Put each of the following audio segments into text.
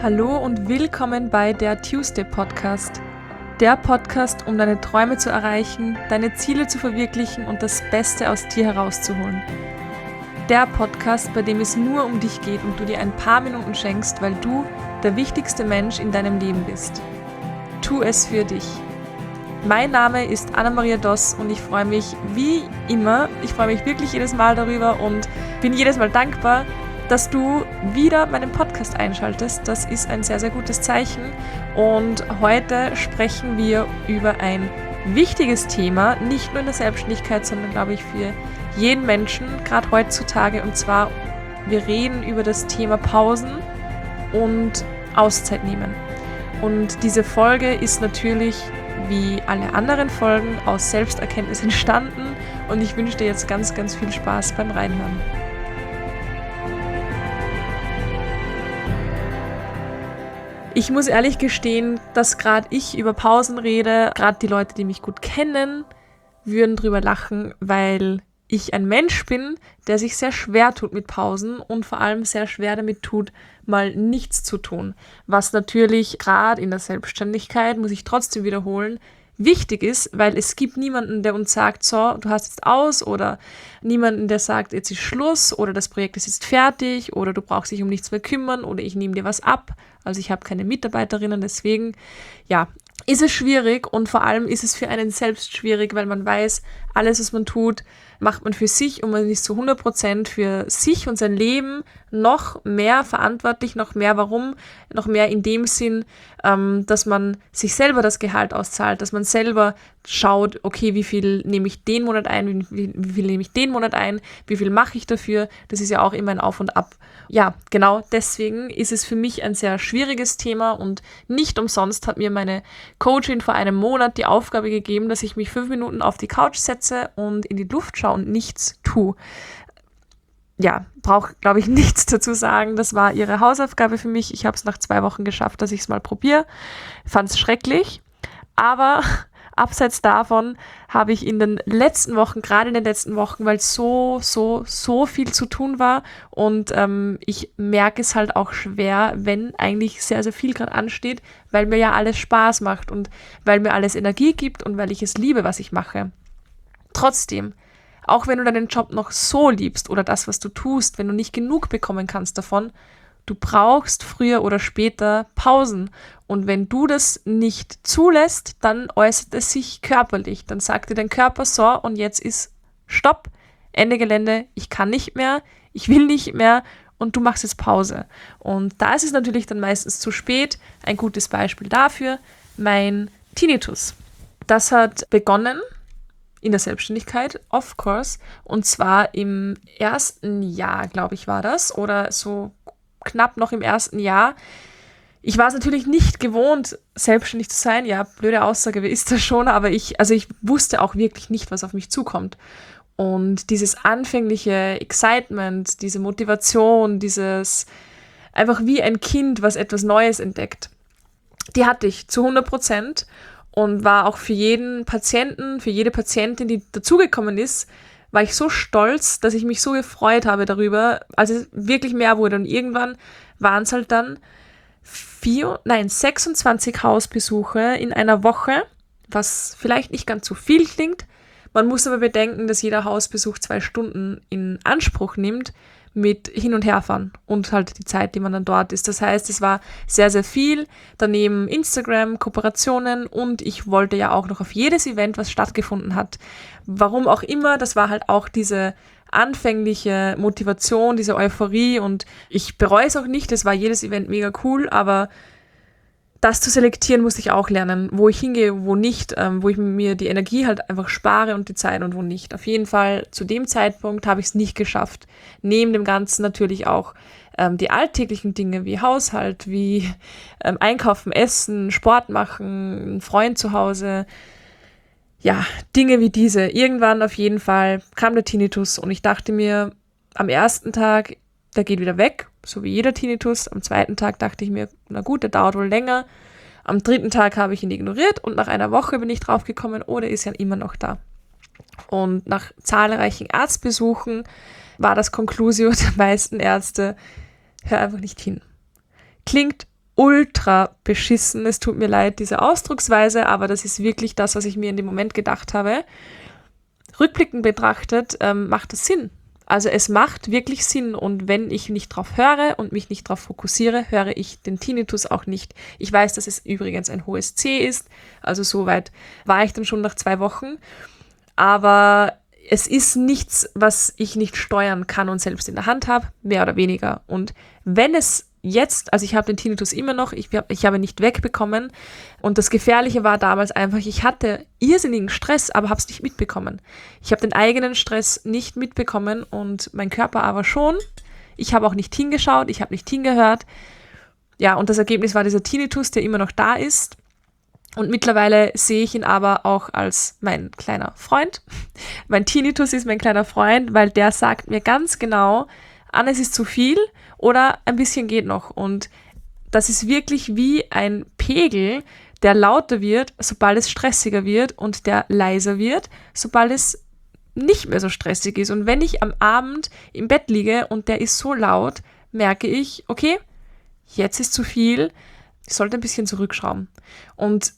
Hallo und willkommen bei der Tuesday Podcast. Der Podcast, um deine Träume zu erreichen, deine Ziele zu verwirklichen und das Beste aus dir herauszuholen. Der Podcast, bei dem es nur um dich geht und du dir ein paar Minuten schenkst, weil du der wichtigste Mensch in deinem Leben bist. Tu es für dich. Mein Name ist Anna-Maria Doss und ich freue mich wie immer, wirklich jedes Mal darüber und bin jedes Mal dankbar, dass du wieder meinen Podcast einschaltest. Das ist ein sehr, sehr gutes Zeichen. Und heute sprechen wir über ein wichtiges Thema, nicht nur in der Selbstständigkeit, sondern, glaube ich, für jeden Menschen, gerade heutzutage. Und zwar, wir reden über das Thema Pausen und Auszeit nehmen. Und diese Folge ist natürlich, wie alle anderen Folgen, aus Selbsterkenntnis entstanden. Und ich wünsche dir jetzt ganz, ganz viel Spaß beim Reinhören. Ich muss ehrlich gestehen, dass gerade ich über Pausen rede, gerade die Leute, die mich gut kennen, würden drüber lachen, weil ich ein Mensch bin, der sich sehr schwer tut mit Pausen und vor allem sehr schwer damit tut, mal nichts zu tun. Was natürlich gerade in der Selbstständigkeit, muss ich trotzdem wiederholen, wichtig ist, weil es gibt niemanden, der uns sagt, so, du hast jetzt aus, oder niemanden, der sagt, jetzt ist Schluss oder das Projekt ist jetzt fertig oder du brauchst dich um nichts mehr kümmern oder ich nehme dir was ab. Also ich habe keine Mitarbeiterinnen, deswegen, ja, ist es schwierig und vor allem ist es für einen selbst schwierig, weil man weiß, alles, was man tut, macht man für sich und man ist zu 100% für sich und sein Leben noch mehr verantwortlich, noch mehr warum, noch mehr in dem Sinn, dass man sich selber das Gehalt auszahlt, dass man selber schaut, okay, wie viel nehme ich den Monat ein, wie viel nehme ich den Monat ein, wie viel mache ich dafür, das ist ja auch immer ein Auf und Ab. Ja, genau deswegen ist es für mich ein sehr schwieriges Thema und nicht umsonst hat mir meine Coachin vor einem Monat die Aufgabe gegeben, dass ich mich 5 Minuten auf die Couch setze und in die Luft schaue und nichts tue. Ja, brauche, glaube ich, nichts dazu sagen. Das war ihre Hausaufgabe für mich. Ich habe es nach 2 Wochen geschafft, dass ich es mal probiere. Fand es schrecklich, aber abseits davon habe ich in den letzten Wochen, weil so viel zu tun war und ich merke es halt auch schwer, wenn eigentlich sehr, sehr viel gerade ansteht, weil mir ja alles Spaß macht und weil mir alles Energie gibt und weil ich es liebe, was ich mache. Trotzdem, auch wenn du deinen Job noch so liebst oder das, was du tust, wenn du nicht genug bekommen kannst davon, du brauchst früher oder später Pausen. Und wenn du das nicht zulässt, dann äußert es sich körperlich. Dann sagt dir dein Körper so, und jetzt ist Stopp, Ende Gelände, ich kann nicht mehr, ich will nicht mehr und du machst jetzt Pause. Und da ist es natürlich dann meistens zu spät. Ein gutes Beispiel dafür, mein Tinnitus. Das hat begonnen in der Selbstständigkeit, of course, und zwar im ersten Jahr, glaube ich, war das, oder so knapp noch im ersten Jahr. Ich war es natürlich nicht gewohnt, selbstständig zu sein. Ja, blöde Aussage, wer ist das schon? Aber ich wusste auch wirklich nicht, was auf mich zukommt. Und dieses anfängliche Excitement, diese Motivation, dieses einfach wie ein Kind, was etwas Neues entdeckt, die hatte ich zu 100% und war auch für jeden Patienten, für jede Patientin, die dazugekommen ist, war ich so stolz, dass ich mich so gefreut habe darüber, als es wirklich mehr wurde. Und irgendwann waren es halt dann 26 Hausbesuche in einer Woche, was vielleicht nicht ganz so viel klingt. Man muss aber bedenken, dass jeder Hausbesuch 2 Stunden in Anspruch nimmt mit Hin- und Herfahren und halt die Zeit, die man dann dort ist. Das heißt, es war sehr, sehr viel. Daneben Instagram, Kooperationen und ich wollte ja auch noch auf jedes Event, was stattgefunden hat. Warum auch immer, das war halt auch diese anfängliche Motivation, diese Euphorie und ich bereue es auch nicht, es war jedes Event mega cool, aber das zu selektieren musste ich auch lernen, wo ich hingehe, wo nicht, wo ich mir die Energie halt einfach spare und die Zeit und wo nicht. Auf jeden Fall zu dem Zeitpunkt habe ich es nicht geschafft. Neben dem Ganzen natürlich auch die alltäglichen Dinge wie Haushalt, wie Einkaufen, Essen, Sport machen, einen Freund zu Hause. Ja, Dinge wie diese. Irgendwann auf jeden Fall kam der Tinnitus und ich dachte mir am ersten Tag, der geht wieder weg, so wie jeder Tinnitus. Am zweiten Tag dachte ich mir, na gut, der dauert wohl länger. Am 3. Tag habe ich ihn ignoriert und nach einer Woche bin ich draufgekommen, oh, der ist ja immer noch da. Und nach zahlreichen Arztbesuchen war das Conclusio der meisten Ärzte, hör einfach nicht hin. Klingt ultra beschissen. Es tut mir leid, diese Ausdrucksweise, aber das ist wirklich das, was ich mir in dem Moment gedacht habe. Rückblickend betrachtet macht es Sinn. Also es macht wirklich Sinn, und wenn ich nicht drauf höre und mich nicht drauf fokussiere, höre ich den Tinnitus auch nicht. Ich weiß, dass es übrigens ein hohes C ist, also soweit war ich dann schon nach 2 Wochen, aber es ist nichts, was ich nicht steuern kann und selbst in der Hand habe, mehr oder weniger. Und wenn es jetzt, also ich habe den Tinnitus immer noch, ich habe ihn nicht wegbekommen, und das Gefährliche war damals einfach, ich hatte irrsinnigen Stress, aber habe es nicht mitbekommen. Ich habe den eigenen Stress nicht mitbekommen und mein Körper aber schon. Ich habe auch nicht hingeschaut, ich habe nicht hingehört. Ja, und das Ergebnis war dieser Tinnitus, der immer noch da ist. Und mittlerweile sehe ich ihn aber auch als mein kleiner Freund. Mein Tinnitus ist mein kleiner Freund, weil der sagt mir ganz genau, Anne, es ist zu viel oder ein bisschen geht noch. Und das ist wirklich wie ein Pegel, der lauter wird, sobald es stressiger wird, und der leiser wird, sobald es nicht mehr so stressig ist. Und wenn ich am Abend im Bett liege und der ist so laut, merke ich, okay, jetzt ist zu viel, ich sollte ein bisschen zurückschrauben. Und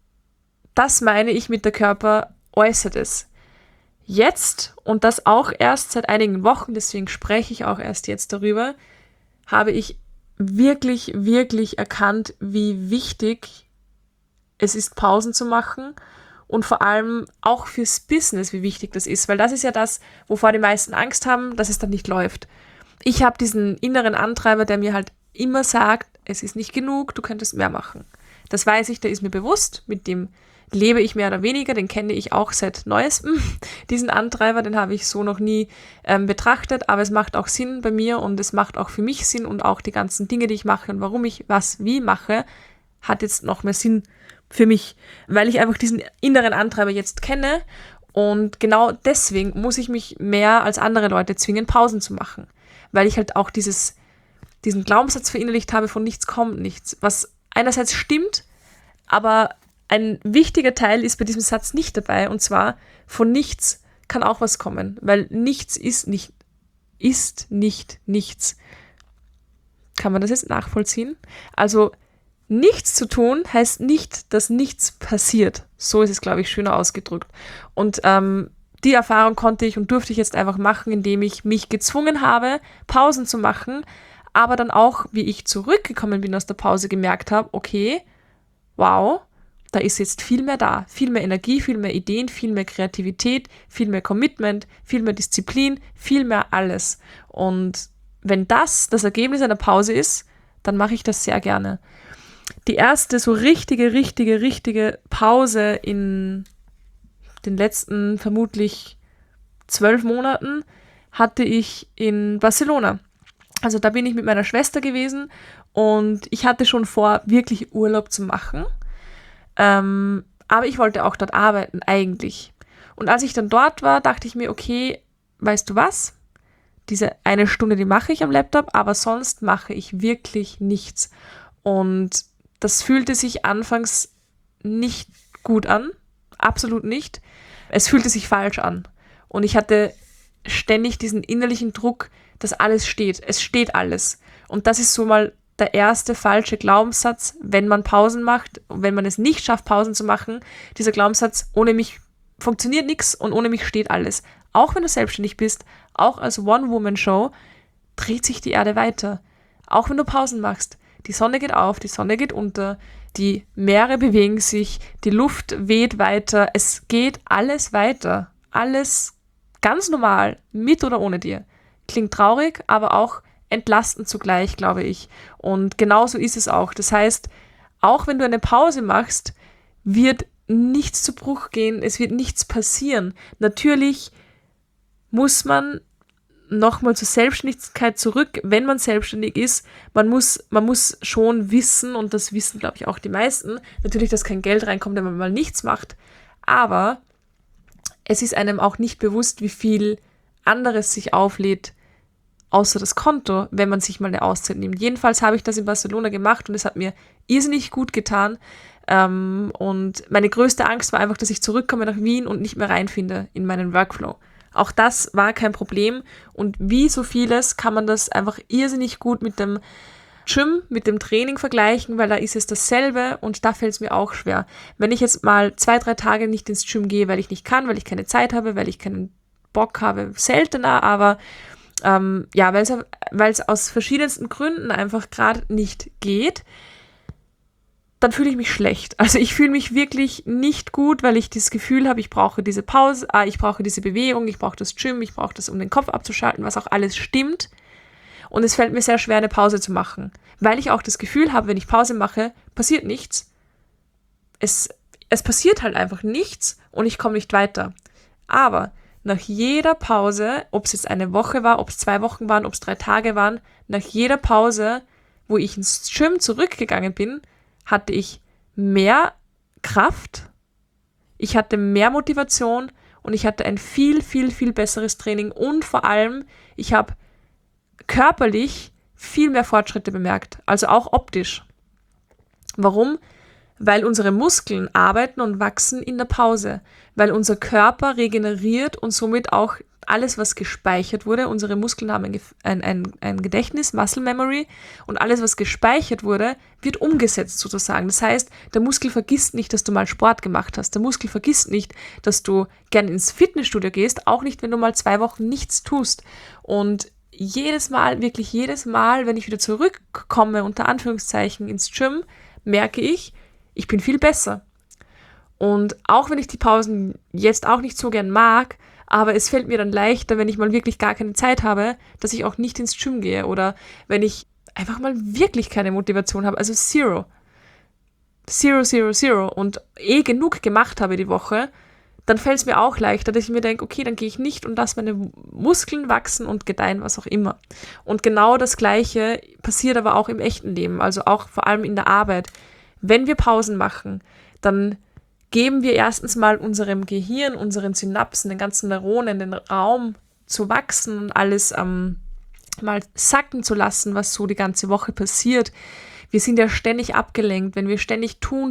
das meine ich mit, der Körper äußert es. Jetzt, und das auch erst seit einigen Wochen, deswegen spreche ich auch erst jetzt darüber, habe ich wirklich, wirklich erkannt, wie wichtig es ist, Pausen zu machen, und vor allem auch fürs Business, wie wichtig das ist, weil das ist ja das, wovor die meisten Angst haben, dass es dann nicht läuft. Ich habe diesen inneren Antreiber, der mir halt immer sagt, es ist nicht genug, du könntest mehr machen. Das weiß ich, der ist mir bewusst, mit dem lebe ich mehr oder weniger, den kenne ich auch seit Neuestem, diesen Antreiber, den habe ich so noch nie betrachtet, aber es macht auch Sinn bei mir und es macht auch für mich Sinn, und auch die ganzen Dinge, die ich mache und warum ich was wie mache, hat jetzt noch mehr Sinn für mich, weil ich einfach diesen inneren Antreiber jetzt kenne, und genau deswegen muss ich mich mehr als andere Leute zwingen, Pausen zu machen, weil ich halt auch diesen Glaubenssatz verinnerlicht habe, von nichts kommt nichts, was einerseits stimmt, aber ein wichtiger Teil ist bei diesem Satz nicht dabei, und zwar, von nichts kann auch was kommen, weil nichts ist nicht nichts. Kann man das jetzt nachvollziehen? Also nichts zu tun heißt nicht, dass nichts passiert. So ist es, glaube ich, schöner ausgedrückt. Und die Erfahrung konnte ich und durfte ich jetzt einfach machen, indem ich mich gezwungen habe, Pausen zu machen, aber dann auch, wie ich zurückgekommen bin aus der Pause, gemerkt habe, okay, wow, da ist jetzt viel mehr da, viel mehr Energie, viel mehr Ideen, viel mehr Kreativität, viel mehr Commitment, viel mehr Disziplin, viel mehr alles. Und wenn das Ergebnis einer Pause ist, dann mache ich das sehr gerne. Die erste so richtige Pause in den letzten vermutlich 12 Monaten hatte ich in Barcelona. Also da bin ich mit meiner Schwester gewesen und ich hatte schon vor, wirklich Urlaub zu machen. Aber ich wollte auch dort arbeiten, eigentlich. Und als ich dann dort war, dachte ich mir, okay, weißt du was? Diese 1 Stunde, die mache ich am Laptop, aber sonst mache ich wirklich nichts. Und das fühlte sich anfangs nicht gut an, absolut nicht. Es fühlte sich falsch an. Und ich hatte ständig diesen innerlichen Druck, dass alles steht. Es steht alles. Und das ist so mal der erste falsche Glaubenssatz, wenn man Pausen macht, wenn man es nicht schafft, Pausen zu machen. Dieser Glaubenssatz, ohne mich funktioniert nichts und ohne mich steht alles. Auch wenn du selbstständig bist, auch als One-Woman-Show, dreht sich die Erde weiter. Auch wenn du Pausen machst. Die Sonne geht auf, die Sonne geht unter, die Meere bewegen sich, die Luft weht weiter. Es geht alles weiter. Alles ganz normal, mit oder ohne dir. Klingt traurig, aber auch entlastend zugleich, glaube ich. Und genauso ist es auch. Das heißt, auch wenn du eine Pause machst, wird nichts zu Bruch gehen, es wird nichts passieren. Natürlich muss man nochmal zur Selbstständigkeit zurück, wenn man selbstständig ist. Man muss schon wissen, und das wissen, glaube ich, auch die meisten, natürlich, dass kein Geld reinkommt, wenn man mal nichts macht, aber es ist einem auch nicht bewusst, wie viel anderes sich auflädt, außer das Konto, wenn man sich mal eine Auszeit nimmt. Jedenfalls habe ich das in Barcelona gemacht und es hat mir irrsinnig gut getan. Und meine größte Angst war einfach, dass ich zurückkomme nach Wien und nicht mehr reinfinde in meinen Workflow. Auch das war kein Problem und wie so vieles kann man das einfach irrsinnig gut mit dem Gym mit dem Training vergleichen, weil da ist es dasselbe und da fällt es mir auch schwer. Wenn ich jetzt mal 2-3 Tage nicht ins Gym gehe, weil ich nicht kann, weil ich keine Zeit habe, weil ich keinen Bock habe, seltener, aber weil es aus verschiedensten Gründen einfach gerade nicht geht, dann fühle ich mich schlecht. Also ich fühle mich wirklich nicht gut, weil ich das Gefühl habe, ich brauche diese Pause, ich brauche diese Bewegung, ich brauche das Gym, ich brauche das, um den Kopf abzuschalten, was auch alles stimmt. Und es fällt mir sehr schwer, eine Pause zu machen, weil ich auch das Gefühl habe, wenn ich Pause mache, passiert nichts. Es passiert halt einfach nichts und ich komme nicht weiter. Aber nach jeder Pause, ob es jetzt eine Woche war, ob es 2 Wochen waren, ob es 3 Tage waren, nach jeder Pause, wo ich ins Gym zurückgegangen bin, hatte ich mehr Kraft, ich hatte mehr Motivation und ich hatte ein viel, viel, viel besseres Training und vor allem, ich habe körperlich viel mehr Fortschritte bemerkt, also auch optisch. Warum? Weil unsere Muskeln arbeiten und wachsen in der Pause, weil unser Körper regeneriert und somit auch alles, was gespeichert wurde, unsere Muskeln haben ein Gedächtnis, Muscle Memory, und alles, was gespeichert wurde, wird umgesetzt sozusagen. Das heißt, der Muskel vergisst nicht, dass du mal Sport gemacht hast. Der Muskel vergisst nicht, dass du gern ins Fitnessstudio gehst, auch nicht, wenn du mal 2 Wochen nichts tust. Und jedes Mal, wirklich jedes Mal, wenn ich wieder zurückkomme, unter Anführungszeichen, ins Gym, merke ich bin viel besser. Und auch wenn ich die Pausen jetzt auch nicht so gern mag, aber es fällt mir dann leichter, wenn ich mal wirklich gar keine Zeit habe, dass ich auch nicht ins Gym gehe oder wenn ich einfach mal wirklich keine Motivation habe, also zero und genug gemacht habe die Woche, dann fällt es mir auch leichter, dass ich mir denke, okay, dann gehe ich nicht und lasse meine Muskeln wachsen und gedeihen, was auch immer. Und genau das Gleiche passiert aber auch im echten Leben, also auch vor allem in der Arbeit. Wenn wir Pausen machen, dann geben wir erstens mal unserem Gehirn, unseren Synapsen, den ganzen Neuronen den Raum zu wachsen und alles mal sacken zu lassen, was so die ganze Woche passiert. Wir sind ja ständig abgelenkt. Wenn wir ständig tun,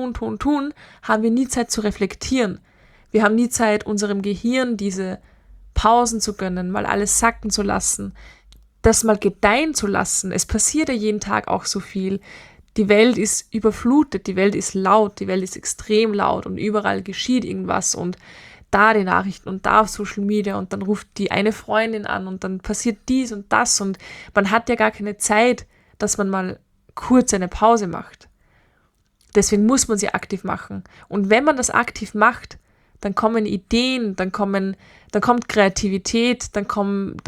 haben wir nie Zeit zu reflektieren. Wir haben nie Zeit, unserem Gehirn diese Pausen zu gönnen, mal alles sacken zu lassen, das mal gedeihen zu lassen. Es passiert ja jeden Tag auch so viel. Die Welt ist überflutet, die Welt ist laut, die Welt ist extrem laut und überall geschieht irgendwas und da die Nachrichten und da auf Social Media und dann ruft die eine Freundin an und dann passiert dies und das und man hat ja gar keine Zeit, dass man mal kurz eine Pause macht. Deswegen muss man sie aktiv machen. Und wenn man das aktiv macht, dann kommen Ideen, dann kommt Kreativität, es kommt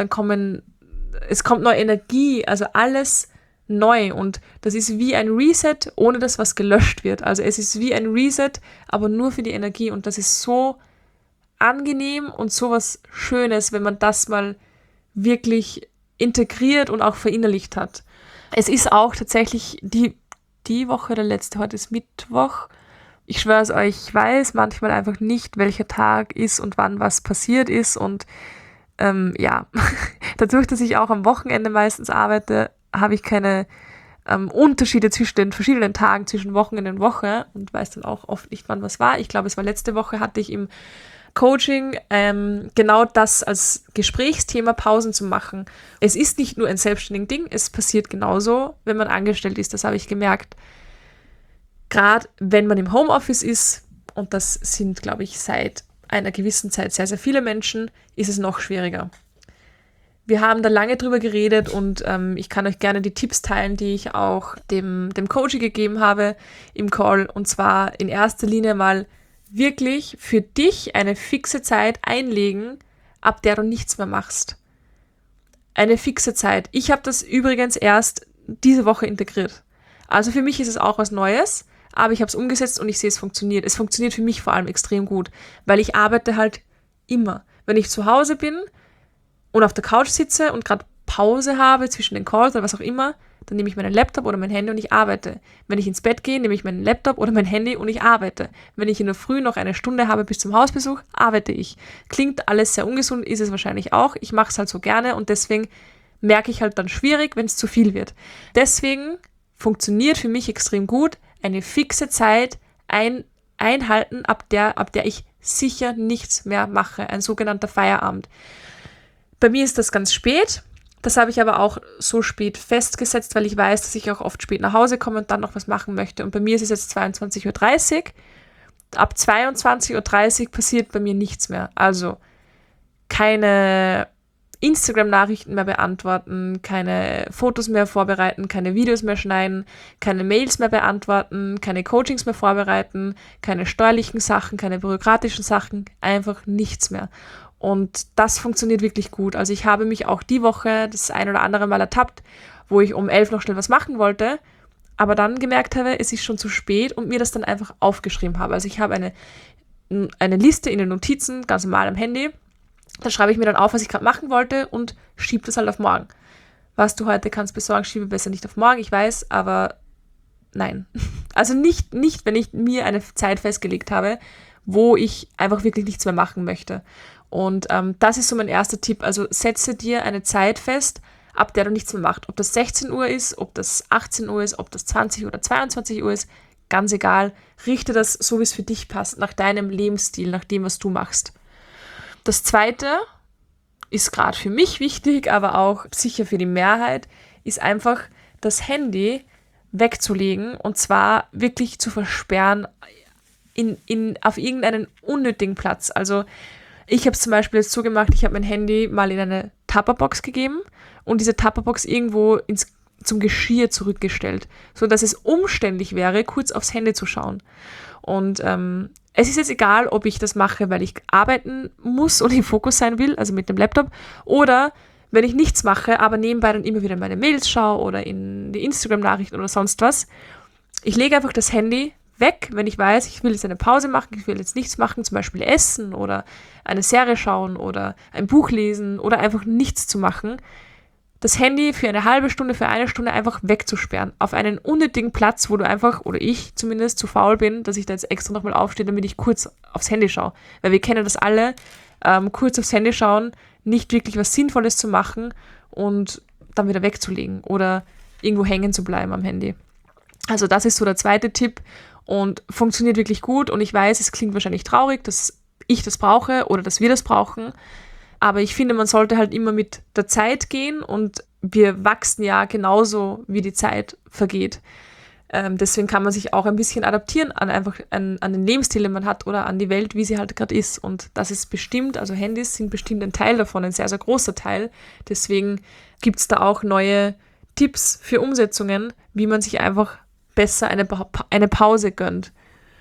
neue Energie, also alles neu und das ist wie ein Reset, ohne dass was gelöscht wird. Also es ist wie ein Reset, aber nur für die Energie und das ist so angenehm und so was Schönes, wenn man das mal wirklich integriert und auch verinnerlicht hat. Es ist auch tatsächlich die Woche, der letzte, heute ist Mittwoch. Ich schwöre es euch, ich weiß manchmal einfach nicht, welcher Tag ist und wann was passiert ist und dadurch, dass ich auch am Wochenende meistens arbeite, habe ich keine Unterschiede zwischen den verschiedenen Tagen, zwischen Wochenende und Woche und weiß dann auch oft nicht, wann was war. Ich glaube, es war letzte Woche, hatte ich im Coaching genau das als Gesprächsthema, Pausen zu machen. Es ist nicht nur ein selbstständiges Ding, es passiert genauso, wenn man angestellt ist. Das habe ich gemerkt. Gerade wenn man im Homeoffice ist, und das sind, glaube ich, seit einer gewissen Zeit sehr, sehr viele Menschen, ist es noch schwieriger. Wir haben da lange drüber geredet und ich kann euch gerne die Tipps teilen, die ich auch dem Coach gegeben habe im Call. Und zwar in erster Linie mal wirklich für dich eine fixe Zeit einlegen, ab der du nichts mehr machst. Eine fixe Zeit. Ich habe das übrigens erst diese Woche integriert. Also für mich ist es auch was Neues, aber ich habe es umgesetzt und ich sehe, es funktioniert. Es funktioniert für mich vor allem extrem gut, weil ich arbeite halt immer. Wenn ich zu Hause bin und auf der Couch sitze und gerade Pause habe zwischen den Calls oder was auch immer, dann nehme ich meinen Laptop oder mein Handy und ich arbeite. Wenn ich ins Bett gehe, nehme ich meinen Laptop oder mein Handy und ich arbeite. Wenn ich in der Früh noch eine Stunde habe bis zum Hausbesuch, arbeite ich. Klingt alles sehr ungesund, ist es wahrscheinlich auch. Ich mache es halt so gerne und deswegen merke ich halt dann schwierig, wenn es zu viel wird. Deswegen funktioniert für mich extrem gut eine fixe Zeit einhalten, ab der ich sicher nichts mehr mache. Ein sogenannter Feierabend. Bei mir ist das ganz spät Das habe ich aber auch so spät festgesetzt, weil ich weiß, dass ich auch oft spät nach Hause komme und dann noch was machen möchte. Und bei mir ist es jetzt 22:30 Uhr. Ab 22:30 Uhr passiert bei mir nichts mehr. Also keine Instagram-Nachrichten mehr beantworten, keine Fotos mehr vorbereiten, keine Videos mehr schneiden, keine Mails mehr beantworten, keine Coachings mehr vorbereiten, keine steuerlichen Sachen, keine bürokratischen Sachen, einfach nichts mehr. Und das funktioniert wirklich gut. Also ich habe mich auch die Woche das ein oder andere Mal ertappt, wo ich um 11 noch schnell was machen wollte, aber dann gemerkt habe, es ist schon zu spät und mir das dann einfach aufgeschrieben habe. Also ich habe eine Liste in den Notizen, ganz normal am Handy. Da schreibe ich mir dann auf, was ich gerade machen wollte und schiebe das halt auf morgen. Was du heute kannst besorgen, schiebe besser nicht auf morgen, ich weiß, aber nein. Also nicht, wenn ich mir eine Zeit festgelegt habe, wo ich einfach wirklich nichts mehr machen möchte. Und das ist so mein erster Tipp. Also setze dir eine Zeit fest, ab der du nichts mehr machst. Ob das 16 Uhr ist, ob das 18 Uhr ist, ob das 20 oder 22 Uhr ist, ganz egal. Richte das so, wie es für dich passt, nach deinem Lebensstil, nach dem, was du machst. Das Zweite ist gerade für mich wichtig, aber auch sicher für die Mehrheit, ist einfach das Handy wegzulegen und zwar wirklich zu versperren auf irgendeinen unnötigen Platz. Also ich habe es zum Beispiel jetzt so gemacht, ich habe mein Handy mal in eine Tupperbox gegeben und diese Tupperbox irgendwo zum Geschirr zurückgestellt, sodass es umständlich wäre, kurz aufs Handy zu schauen. Und es ist jetzt egal, ob ich das mache, weil ich arbeiten muss und im Fokus sein will, also mit dem Laptop, oder wenn ich nichts mache, aber nebenbei dann immer wieder meine Mails schaue oder in die Instagram-Nachrichten oder sonst was. Ich lege einfach das Handy weg, wenn ich weiß, ich will jetzt eine Pause machen, ich will jetzt nichts machen, zum Beispiel essen oder eine Serie schauen oder ein Buch lesen oder einfach nichts zu machen. Das Handy für eine halbe Stunde, für eine Stunde einfach wegzusperren. Auf einen unnötigen Platz, wo du einfach, oder ich zumindest, zu faul bin, dass ich da jetzt extra nochmal aufstehe, damit ich kurz aufs Handy schaue. Weil wir kennen das alle, kurz aufs Handy schauen, nicht wirklich was Sinnvolles zu machen und dann wieder wegzulegen oder irgendwo hängen zu bleiben am Handy. Also das ist so der zweite Tipp und funktioniert wirklich gut und ich weiß, es klingt wahrscheinlich traurig, dass ich das brauche oder dass wir das brauchen, aber ich finde, man sollte halt immer mit der Zeit gehen und wir wachsen ja genauso, wie die Zeit vergeht. Deswegen kann man sich auch ein bisschen adaptieren an den Lebensstil, den man hat oder an die Welt, wie sie halt gerade ist. Und das ist bestimmt, also Handys sind bestimmt ein Teil davon, ein sehr, sehr großer Teil. Deswegen gibt es da auch neue Tipps für Umsetzungen, wie man sich einfach besser eine Pause gönnt.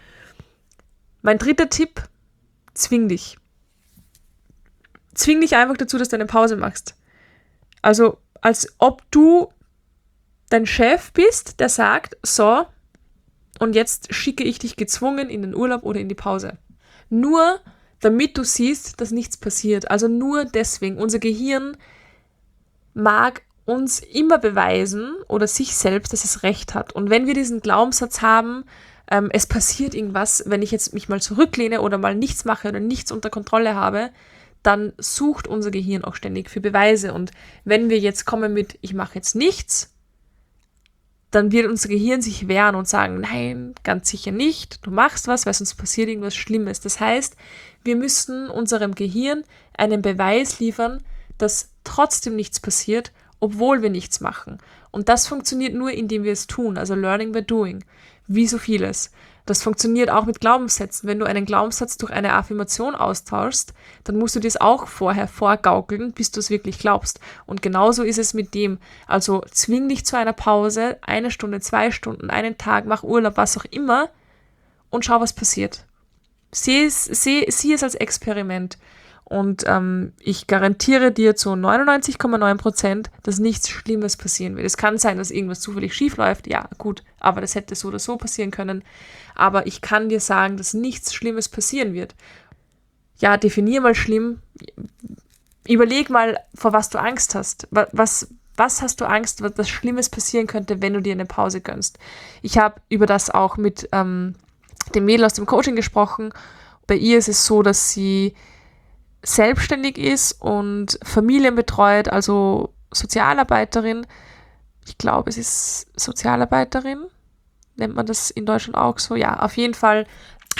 Mein dritter Tipp, zwing dich. Zwing dich einfach dazu, dass du eine Pause machst. Also als ob du dein Chef bist, der sagt, so, und jetzt schicke ich dich gezwungen in den Urlaub oder in die Pause. Nur damit du siehst, dass nichts passiert. Also nur deswegen. Unser Gehirn mag uns immer beweisen oder sich selbst, dass es recht hat. Und wenn wir diesen Glaubenssatz haben, es passiert irgendwas, wenn ich jetzt mich mal zurücklehne oder mal nichts mache oder nichts unter Kontrolle habe, dann sucht unser Gehirn auch ständig für Beweise. Und wenn wir jetzt kommen mit, ich mache jetzt nichts, dann wird unser Gehirn sich wehren und sagen, nein, ganz sicher nicht, du machst was, weil sonst passiert irgendwas Schlimmes. Das heißt, wir müssen unserem Gehirn einen Beweis liefern, dass trotzdem nichts passiert, obwohl wir nichts machen. Und das funktioniert nur, indem wir es tun, also learning by doing, wie so vieles. Das funktioniert auch mit Glaubenssätzen. Wenn du einen Glaubenssatz durch eine Affirmation austauschst, dann musst du das auch vorher vorgaukeln, bis du es wirklich glaubst. Und genauso ist es mit dem. Also zwing dich zu einer Pause, 1 Stunde, 2 Stunden, einen Tag, mach Urlaub, was auch immer und schau, was passiert. Sieh es als Experiment. Und ich garantiere dir zu 99,9%, dass nichts Schlimmes passieren wird. Es kann sein, dass irgendwas zufällig schief läuft, ja gut, aber das hätte so oder so passieren können. Aber ich kann dir sagen, dass nichts Schlimmes passieren wird. Ja, definier mal schlimm. Überleg mal, vor was du Angst hast. Was hast du Angst, was Schlimmes passieren könnte, wenn du dir eine Pause gönnst? Ich habe über das auch mit dem Mädel aus dem Coaching gesprochen. Bei ihr ist es so, dass sie selbstständig ist und Familien betreut, also Sozialarbeiterin. Ich glaube, es ist Sozialarbeiterin. Nennt man das in Deutschland auch so? Ja, auf jeden Fall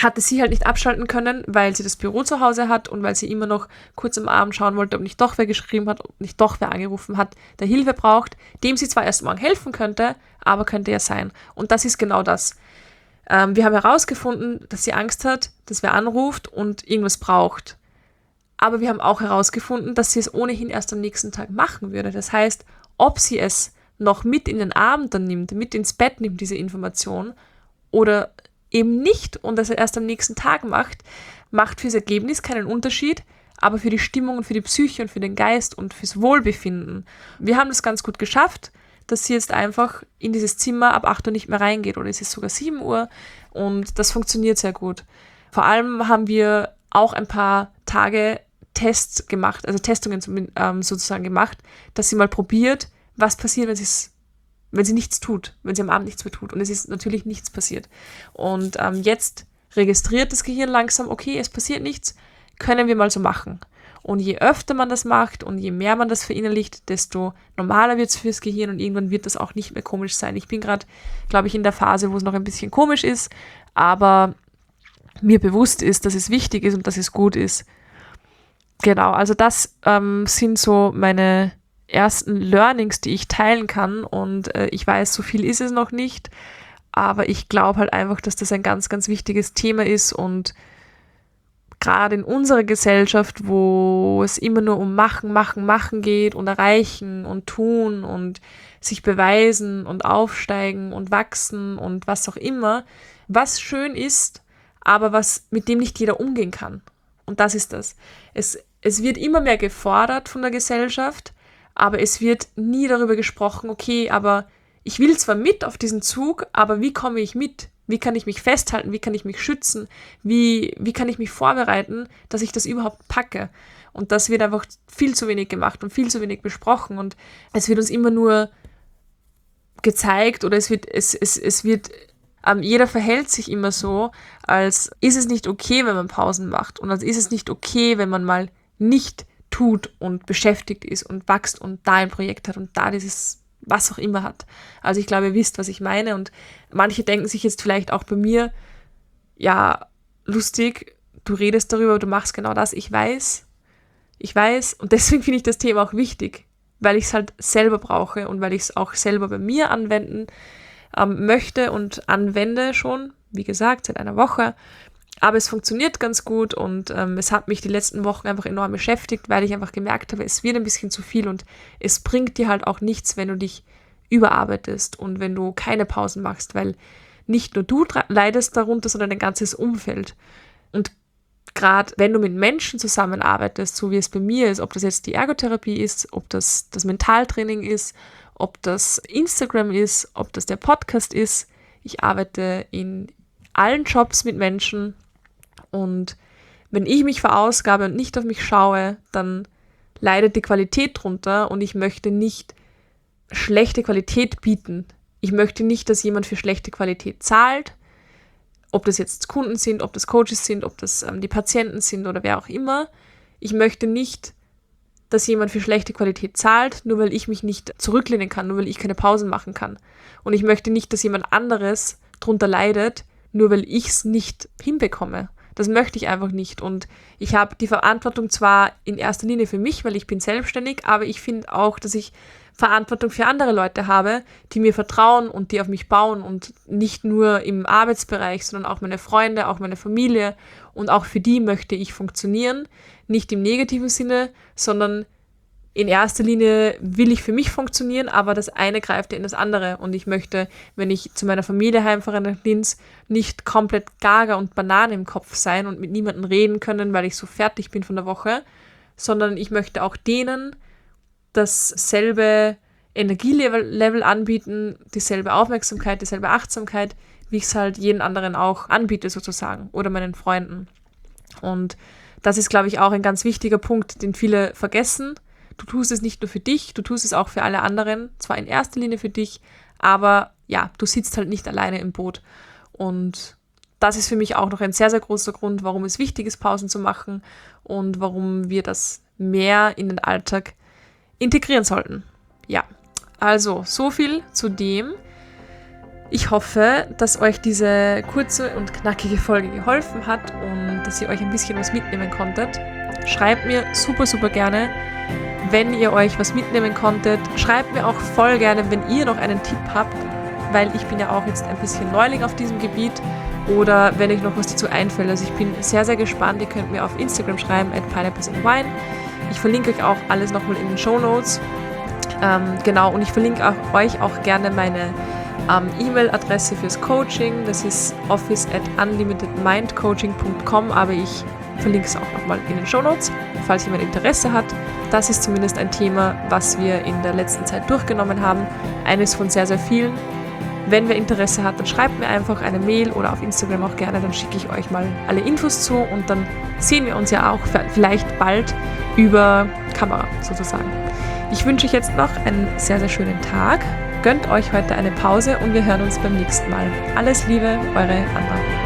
hatte sie halt nicht abschalten können, weil sie das Büro zu Hause hat und weil sie immer noch kurz am Abend schauen wollte, ob nicht doch wer geschrieben hat, ob nicht doch wer angerufen hat, der Hilfe braucht, dem sie zwar erst morgen helfen könnte, aber könnte ja sein. Und das ist genau das. Wir haben herausgefunden, dass sie Angst hat, dass wer anruft und irgendwas braucht. Aber wir haben auch herausgefunden, dass sie es ohnehin erst am nächsten Tag machen würde. Das heißt, ob sie es noch mit in den Abend dann nimmt, mit ins Bett nimmt, diese Information, oder eben nicht und das erst am nächsten Tag macht fürs Ergebnis keinen Unterschied, aber für die Stimmung und für die Psyche und für den Geist und fürs Wohlbefinden. Wir haben das ganz gut geschafft, dass sie jetzt einfach in dieses Zimmer ab 8 Uhr nicht mehr reingeht oder es ist sogar 7 Uhr und das funktioniert sehr gut. Vor allem haben wir auch ein paar Tage Tests gemacht, also Testungen sozusagen gemacht, dass sie mal probiert, was passiert, wenn sie nichts tut, wenn sie am Abend nichts mehr tut. Und es ist natürlich nichts passiert. Und jetzt registriert das Gehirn langsam, okay, es passiert nichts, können wir mal so machen. Und je öfter man das macht und je mehr man das verinnerlicht, desto normaler wird es fürs Gehirn und irgendwann wird das auch nicht mehr komisch sein. Ich bin gerade, glaube ich, in der Phase, wo es noch ein bisschen komisch ist, aber mir bewusst ist, dass es wichtig ist und dass es gut ist. Genau, also das sind so meine ersten Learnings, die ich teilen kann und ich weiß, so viel ist es noch nicht, aber ich glaube halt einfach, dass das ein ganz, ganz wichtiges Thema ist und gerade in unserer Gesellschaft, wo es immer nur um Machen, Machen, Machen geht und erreichen und tun und sich beweisen und aufsteigen und wachsen und was auch immer, was schön ist, aber mit dem nicht jeder umgehen kann. Und das ist das. Es wird immer mehr gefordert von der Gesellschaft, aber es wird nie darüber gesprochen, okay, aber ich will zwar mit auf diesen Zug, aber wie komme ich mit? Wie kann ich mich festhalten? Wie kann ich mich schützen? Wie kann ich mich vorbereiten, dass ich das überhaupt packe? Und das wird einfach viel zu wenig gemacht und viel zu wenig besprochen und es wird uns immer nur gezeigt oder jeder verhält sich immer so, als ist es nicht okay, wenn man Pausen macht und als ist es nicht okay, wenn man mal nicht tut und beschäftigt ist und wächst und da ein Projekt hat und da dieses was auch immer hat. Also ich glaube, ihr wisst, was ich meine und manche denken sich jetzt vielleicht auch bei mir, ja, lustig, du redest darüber, du machst genau das. Ich weiß und deswegen finde ich das Thema auch wichtig, weil ich es halt selber brauche und weil ich es auch selber bei mir anwenden möchte und anwende schon, wie gesagt, seit einer Woche. Aber es funktioniert ganz gut und es hat mich die letzten Wochen einfach enorm beschäftigt, weil ich einfach gemerkt habe, es wird ein bisschen zu viel und es bringt dir halt auch nichts, wenn du dich überarbeitest und wenn du keine Pausen machst, weil nicht nur du leidest darunter, sondern dein ganzes Umfeld. Und gerade wenn du mit Menschen zusammenarbeitest, so wie es bei mir ist, ob das jetzt die Ergotherapie ist, ob das das Mentaltraining ist, ob das Instagram ist, ob das der Podcast ist, ich arbeite in allen Jobs mit Menschen und wenn ich mich verausgabe und nicht auf mich schaue, dann leidet die Qualität drunter und ich möchte nicht schlechte Qualität bieten. Ich möchte nicht, dass jemand für schlechte Qualität zahlt, ob das jetzt Kunden sind, ob das Coaches sind, ob das die Patienten sind oder wer auch immer. Ich möchte nicht, dass jemand für schlechte Qualität zahlt, nur weil ich mich nicht zurücklehnen kann, nur weil ich keine Pausen machen kann. Und ich möchte nicht, dass jemand anderes drunter leidet, nur weil ich es nicht hinbekomme. Das möchte ich einfach nicht. Und ich habe die Verantwortung zwar in erster Linie für mich, weil ich bin selbstständig, aber ich finde auch, dass ich Verantwortung für andere Leute habe, die mir vertrauen und die auf mich bauen und nicht nur im Arbeitsbereich, sondern auch meine Freunde, auch meine Familie und auch für die möchte ich funktionieren. Nicht im negativen Sinne, sondern in erster Linie will ich für mich funktionieren, aber das eine greift ja in das andere und ich möchte, wenn ich zu meiner Familie heimfahre nach Linz, nicht komplett gaga und Banane im Kopf sein und mit niemandem reden können, weil ich so fertig bin von der Woche, sondern ich möchte auch denen dasselbe Energielevel anbieten, dieselbe Aufmerksamkeit, dieselbe Achtsamkeit, wie ich es halt jeden anderen auch anbiete sozusagen oder meinen Freunden. Und das ist, glaube ich, auch ein ganz wichtiger Punkt, den viele vergessen. Du tust es nicht nur für dich, du tust es auch für alle anderen, zwar in erster Linie für dich, aber ja, du sitzt halt nicht alleine im Boot. Und das ist für mich auch noch ein sehr, sehr großer Grund, warum es wichtig ist, Pausen zu machen und warum wir das mehr in den Alltag integrieren sollten. Ja, also so viel zu dem. Ich hoffe, dass euch diese kurze und knackige Folge geholfen hat und dass ihr euch ein bisschen was mitnehmen konntet. Schreibt mir super, super gerne, wenn ihr euch was mitnehmen konntet. Schreibt mir auch voll gerne, wenn ihr noch einen Tipp habt, weil ich bin ja auch jetzt ein bisschen Neuling auf diesem Gebiet oder wenn euch noch was dazu einfällt. Also ich bin sehr, sehr gespannt. Ihr könnt mir auf Instagram schreiben, @pineapplesandwine. Ich verlinke euch auch alles nochmal in den Shownotes. Genau, und ich verlinke euch auch gerne meine E-Mail-Adresse fürs Coaching. Das ist office@unlimitedmindcoaching.com, aber ich verlinke es auch nochmal in den Shownotes, falls jemand Interesse hat. Das ist zumindest ein Thema, was wir in der letzten Zeit durchgenommen haben. Eines von sehr, sehr vielen. Wenn wer Interesse hat, dann schreibt mir einfach eine Mail oder auf Instagram auch gerne, dann schicke ich euch mal alle Infos zu und dann sehen wir uns ja auch vielleicht bald über Kamera sozusagen. Ich wünsche euch jetzt noch einen sehr, sehr schönen Tag. Gönnt euch heute eine Pause und wir hören uns beim nächsten Mal. Alles Liebe, eure Anna.